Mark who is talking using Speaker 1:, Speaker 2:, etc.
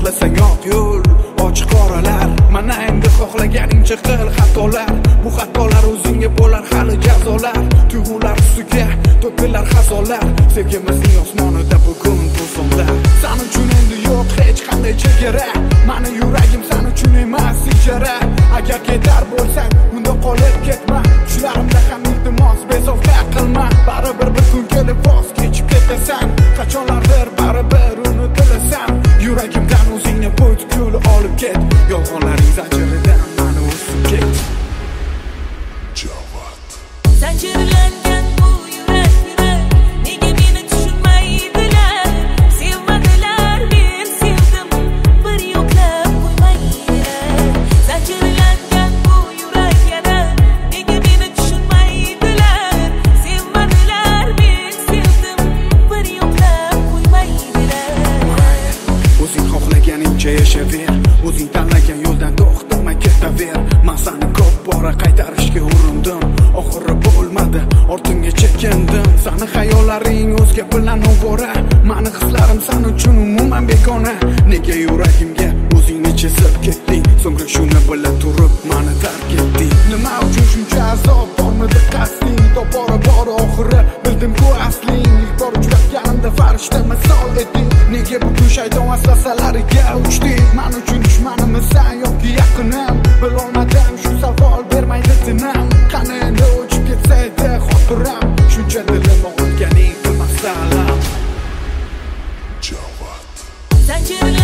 Speaker 1: xohlasang oq yo'l ochiq qoralar. Mana endi xohlaganingcha qil xatolar. Bu xatolar o'zingga bo'lar hali jazolar. Tuyg'ular ustiga to'kilar xazolar. Sevgimizning osmonida bugun to'zonlar. Sen uchun endi yo'q hech qanday chegara. Mani yuragim sen uchun emas ijara. Agar ketar bo'lsang unda qolib ketma. Tushlarimda ham iltimos bezovta qilma. Baribir bir kun kelib voz kechib ketasan. Qachonlardir baribir unutilasan. Yuragimdan o'zingni butkul olib ket. Yolg'onlaring zanjiridan mani o'sib ket. Javad.
Speaker 2: Zanjirlangan bu yurak nega meni tushunmaydilar? Sevmadilar, men sevdim, bir yo'qlab qo'ymaydilar. Zanjirlangan bu yurak nega meni tushunmaydilar? Sevmadilar, men sevdim, bir yo'qlab qo'ymaydilar.
Speaker 1: O'zing xohlaganingcha yashaver. O'zing tanlagan yo'ldan to'xtamay ketaver. Men seni ko'p bora qaytarishga urindim, oxiri bo'lmadi, ortimga chekindim. Seni xayollaring o'zga bilan ovora. Meni hislarim sen uchun umuman begona. Nega yuragimga o'zingni chizib ketding? So'ngra shuni bila turib meni tark etding. Nima uchun shuncha azob bormidi qasding? Topora bor oxiri bildim-ku asling. Ilk bor uchratganimda farishta misol eding. Nega bugun shayton vasvasalariga uchding? Men uchun dushmanimsan yoki yaqinim? Bilolmadim, shu savol bermaydi tinam. Qani endi o'chib ketsa edi xotiram. Shuncha dilim og'ritganing qilmasdan. Javad.
Speaker 2: Zanjirlangan